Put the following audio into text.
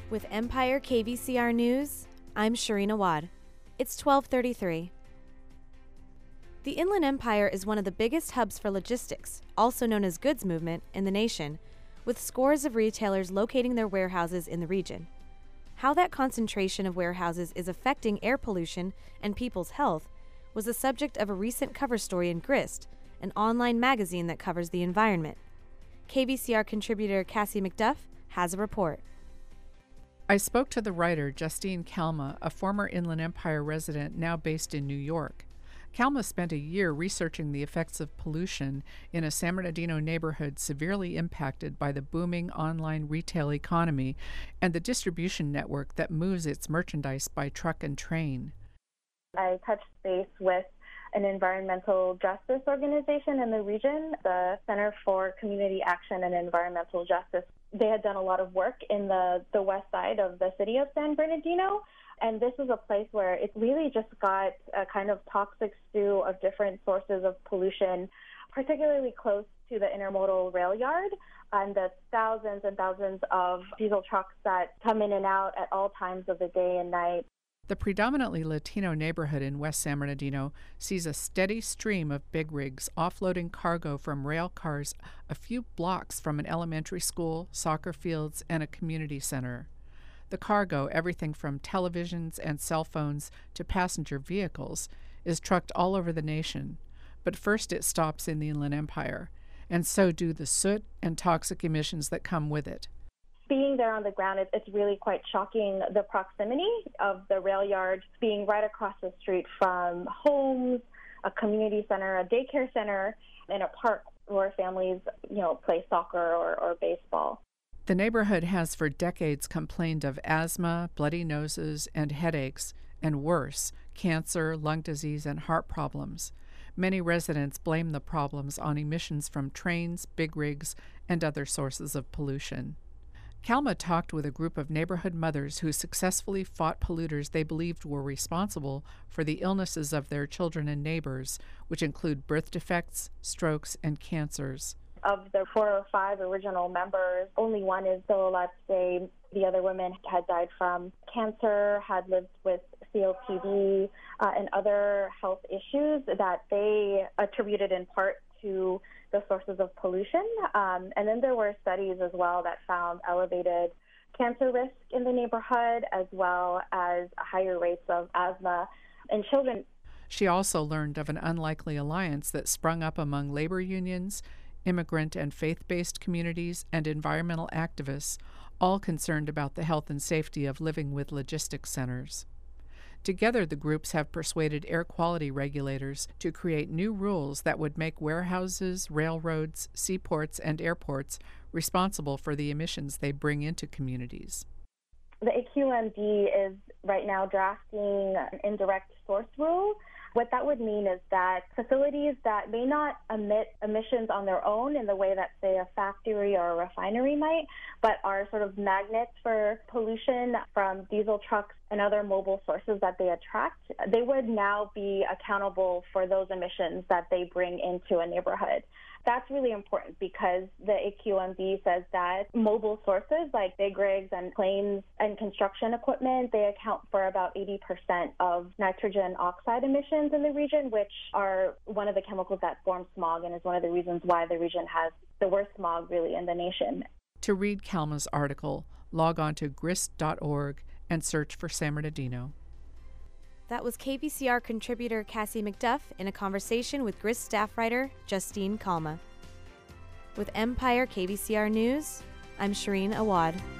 With Empire KVCR News, I'm Shireen Awad. It's 12:33. The Inland Empire is one of the biggest hubs for logistics, also known as goods movement, in the nation, with scores of retailers locating their warehouses in the region. How that concentration of warehouses is affecting air pollution and people's health was the subject of a recent cover story in Grist, an online magazine that covers the environment. KVCR contributor Cassie McDuff has a report. I spoke to the writer Justine Calma, a former Inland Empire resident now based in New York. Calma spent a year researching the effects of pollution in a San Bernardino neighborhood severely impacted by the booming online retail economy and the distribution network that moves its merchandise by truck and train. I touched base with an environmental justice organization in the region, the Center for Community Action and Environmental Justice. They had done a lot of work in the west side of the city of San Bernardino, and this is a place where it really just got a kind of toxic stew of different sources of pollution, particularly close to the intermodal rail yard and the thousands and thousands of diesel trucks that come in and out at all times of the day and night. The predominantly Latino neighborhood in West San Bernardino sees a steady stream of big rigs offloading cargo from rail cars a few blocks from an elementary school, soccer fields, and a community center. The cargo, everything from televisions and cell phones to passenger vehicles, is trucked all over the nation. But first it stops in the Inland Empire, and so do the soot and toxic emissions that come with it. Being there on the ground, it's really quite shocking, the proximity of the rail yard being right across the street from homes, a community center, a daycare center, and a park where families, play soccer or baseball. The neighborhood has for decades complained of asthma, bloody noses, and headaches, and worse, cancer, lung disease, and heart problems. Many residents blame the problems on emissions from trains, big rigs, and other sources of pollution. Calma talked with a group of neighborhood mothers who successfully fought polluters they believed were responsible for the illnesses of their children and neighbors, which include birth defects, strokes, and cancers. Of the 4 or 5 original members, only one is still alive today. The other women had died from cancer, had lived with COPD, and other health issues that they attributed in part to the sources of pollution. And then there were studies as well that found elevated cancer risk in the neighborhood, as well as higher rates of asthma in children. She also learned of an unlikely alliance that sprung up among labor unions, immigrant and faith-based communities, and environmental activists, all concerned about the health and safety of living with logistics centers. Together, the groups have persuaded air quality regulators to create new rules that would make warehouses, railroads, seaports, and airports responsible for the emissions they bring into communities. The AQMD is right now drafting an indirect source rule. What that would mean is that facilities that may not emit emissions on their own in the way that, say, a factory or a refinery might, but are sort of magnets for pollution from diesel trucks and other mobile sources that they attract, they would now be accountable for those emissions that they bring into a neighborhood. That's really important because the AQMD says that mobile sources like big rigs and planes and construction equipment, they account for about 80% of nitrogen oxide emissions in the region, which are one of the chemicals that form smog and is one of the reasons why the region has the worst smog really in the nation. To read Calma's article, log on to grist.org and search for San Bernardino. That was KVCR contributor Cassie McDuff in a conversation with Grist staff writer Justine Calma. With Empire KVCR News, I'm Shireen Awad.